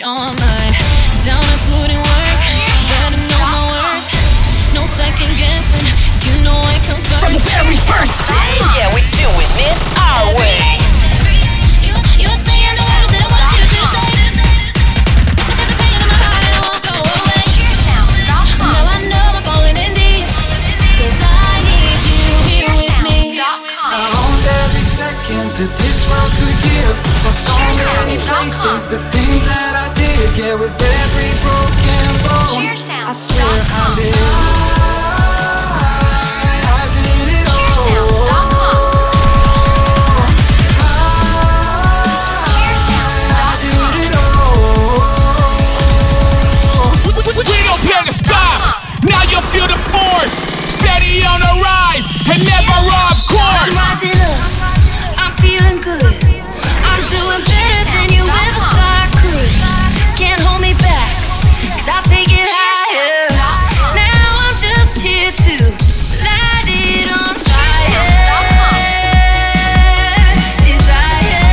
all mine. Down and put in work, better know my worth. No second guessing, you know I come first. From the very first day, yeah, we doing it our way. You were saying the words that I wanted you to say. There's a pain in my heart and it won't go away. Now I know I'm falling in deep, 'cause I need you here with me. I owned every second that this world could give. So many places, the things that I did. Yeah, with every broken bone, I swear I live. I did it all. I did it all. We don't care to stop. Now you feel the force, steady on the rise and never off course. I'm rising up, I'm feeling good. I'm doing better than you ever thought I could. Can't hold me back, 'cause I'll take it higher. Now I'm just here to light it on fire. Desire,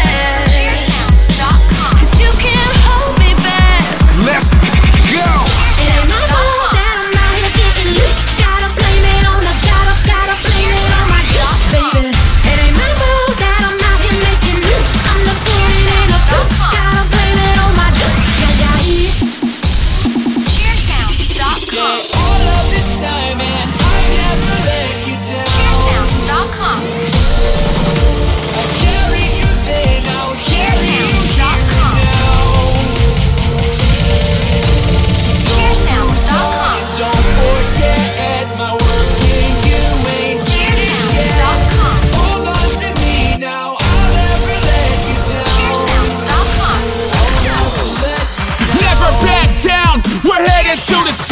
'cause you can't hold me back. let's go. It ain't my fault that I'm out here getting loose. Gotta blame it on the gotta blame it on my juice, baby. It ain't my fault that I'm out here making loose. I'm the putting in a book. Gotta blame it on my juice. Yeah, all of this time, and I never let you down. I carried you then, I'll carry you here now. So don't forget my work in you ain't here yet. Hold on to me now, I'll never let you down. I'll never let you down. Never back down, we're headed to the